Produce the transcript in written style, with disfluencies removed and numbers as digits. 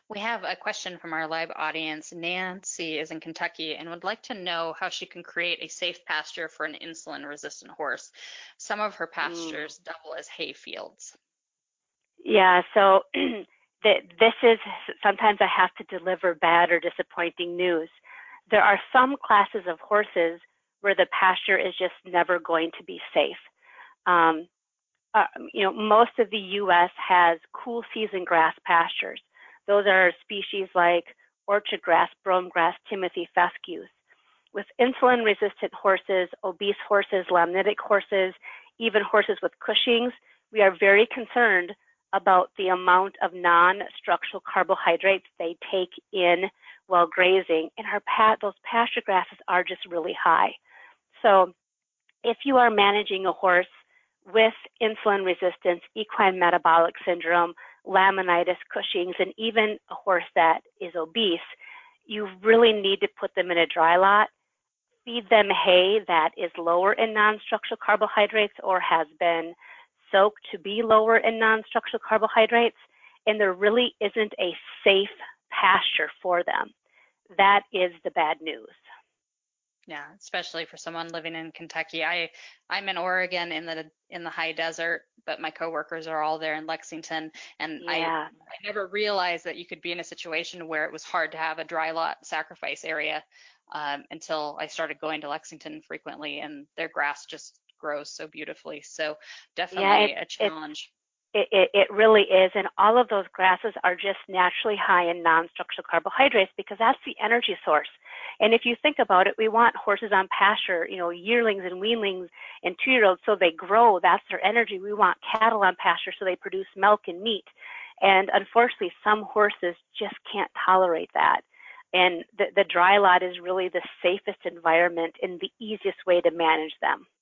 We have a question from our live audience. Nancy is in Kentucky and would like to know how she can create a safe pasture for an insulin-resistant horse. Some of her Mm. pastures double as hay fields. Yeah, so this is sometimes I have to deliver bad or disappointing news. There are some classes of horses where the pasture is just never going to be safe. Um, Most of the U.S. has cool season grass pastures. Those are species like orchard grass, brome grass, timothy, fescue. With insulin-resistant horses, obese horses, lamnitic horses, even horses with Cushing's, we are very concerned about the amount of non-structural carbohydrates they take in while grazing, and those pasture grasses are just really high. So if you are managing a horse with insulin resistance, equine metabolic syndrome, laminitis, Cushing's, and even a horse that is obese, you really need to put them in a dry lot, feed them hay that is lower in non-structural carbohydrates or has been soaked to be lower in non-structural carbohydrates, and there really isn't a safe pasture for them. That is the bad news. Yeah, especially for someone living in Kentucky. I'm in Oregon in the high desert, but my coworkers are all there in Lexington, and Yeah. I never realized that you could be in a situation where it was hard to have a dry lot sacrifice area until I started going to Lexington frequently, and their grass just grows so beautifully. So Yeah, definitely a challenge. it really is, and all of those grasses are just naturally high in non-structural carbohydrates because that's the energy source. And if you think about it, we want horses on pasture, yearlings and weanlings and 2-year-olds, so they grow. That's their energy. We want cattle on pasture so they produce milk and meat. And unfortunately, some horses just can't tolerate that. And the dry lot is really the safest environment and the easiest way to manage them.